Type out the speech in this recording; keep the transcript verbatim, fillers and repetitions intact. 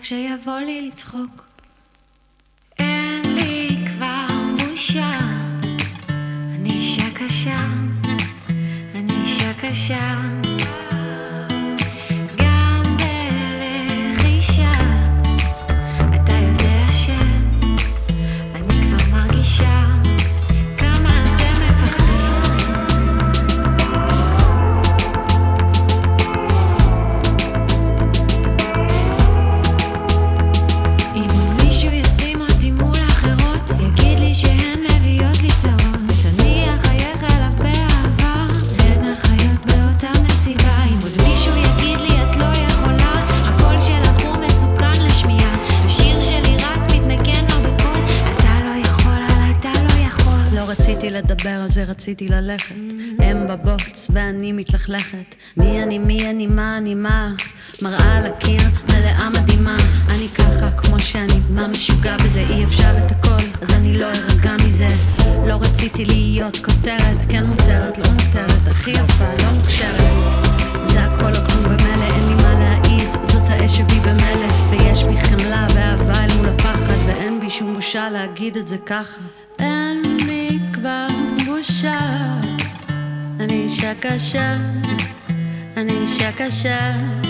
כשיבוא לי לצחוק. אין לי כבר בושה, אני אישה קשה, אני אישה קשה. גם בלחישה אתה יודע שאני כבר מרגישה כמה אתם מפחדים. אם מישהו ישים אותי מול אחרות, יגיד לי שהן מביאות לי צרות, אני אחייך אליו באהבה בין החיות באותה מסיבה. אם עוד מישהו יגיד לי את לא יכולה, הקול שלך הוא מסוכן לשמיעה, השיר שלי רץ מתנגן לו בקול, אתה לא יכול עליי, אתה לא יכול. לא רציתי לדבר על זה, רציתי ללכת. הם בבוץ ואני מתלכלכת. מי אני, מי אני, מה אני, מה? מראה על הקיר, מלאה מדהימה. אני ככה כמו שאני, מה משוגע בזה? אי אפשר את הכל, אז אני לא ארגע מזה. לא רציתי להיות כותרת, כן מותרת, לא מותרת, הכי יפה, לא מוכשרת. זה הכל עקום במלא, אין לי מה להעיז, זאת האש שבי במלא. ויש בי חמלה ואהבה אל מול הפחד, ואין בי שום בושה להגיד את זה ככה. אין בי כבר בושה, אני אישה קשה, אני אישה קשה.